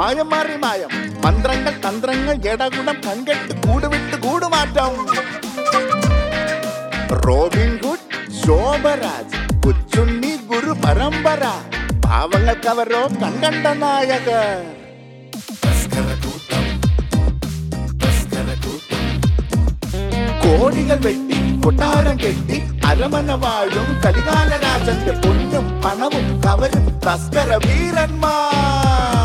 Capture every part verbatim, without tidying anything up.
മായം മാറി മായം മന്ത്രങ്ങൾ തന്ത്രങ്ങൾ ജഡഗുണം കൺകെട്ട് കൂടുവിട്ട് കൂടുമാറ്റം റോബിൻഹുഡ് ശോഭരാജ് കൊച്ചുണ്ണി ഗുരു പരമ്പര പാവങ്ങൾക്കവരോ കൺകണ്ട നായകർ കോടികൾ വെട്ടി കൊട്ടാരം കെട്ടി അരമന വാഴും കലികാലരാജന്റെ പൊന്നും പണവും കവരും തസ്കര വീരന്മാർ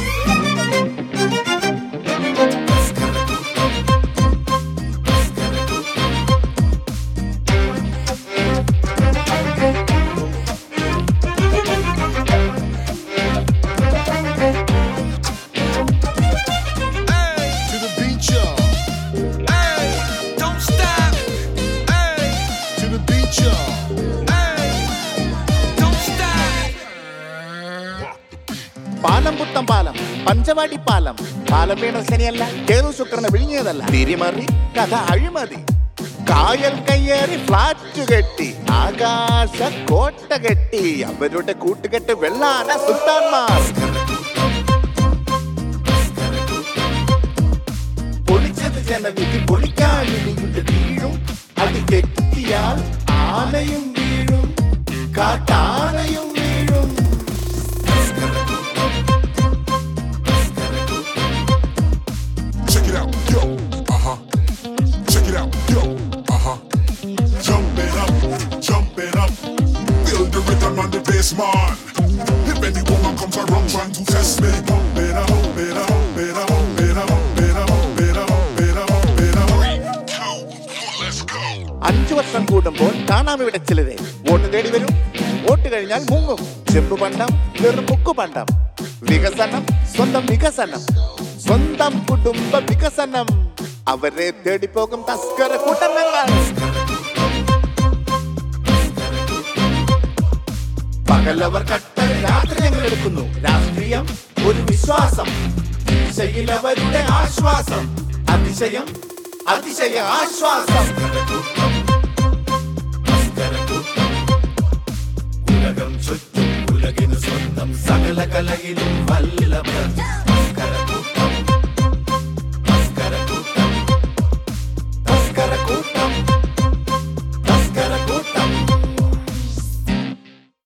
പാലം പുത്തം പാലം പഞ്ചവാടി പാലം പാലം വീണ ശനിയല്ല കേതു ശുക്രനെ വിഴുങ്ങിയതല്ല തിരിമറി കഥ അഴിമതി കായൽ കയ്യേറി ഫ്ലാറ്റ് കെട്ടി ആകാശ കോട്ട കെട്ടി അവരുടെ കൂട്ടുകെട്ട് വെള്ളാന സുൽത്താൻമാർ പൊളിച്ചത് ജനവിധി പൊളിക്കാൻ വീഴും അത് കെട്ടിയാൽ ആനയും വീഴും കാട്ടാനയും വീഴും Man, if any woman comes around trying to test me, pump it up, pump it up, pump it up, pump it up, pump it up, pump it up, pump it up, pump it up. Three, two, let's go. അഞ്ചു വർഷം കൂടുമ്പോൾ കാണാം ഇവിടെ ചിലരെ vote തേടി വരും vote കഴിഞ്ഞാൽ മുങ്ങും ചെമ്പ് പണ്ടം വെറും മുക്കു പണ്ടം വികസനം സ്വന്തം വികസനം സ്വന്തം കുടുംബ വികസനം അവരെ തേടിപ്പോകും തസ്കര കൂട്ടങ്ങൾ പകലവർ കട്ടൽ രാത്രി ഞങ്ങൾ എടുക്കുന്നു രാഷ്ട്രീയം ഒരു വിശ്വാസം ശൈലവരുടെ ആശ്വാസം അതിശയം അതിശയ ആശ്വാസം ഉലകം ചുറ്റും ഉലകിന് സ്വന്തം സകല കലയിലും വല്ലഭം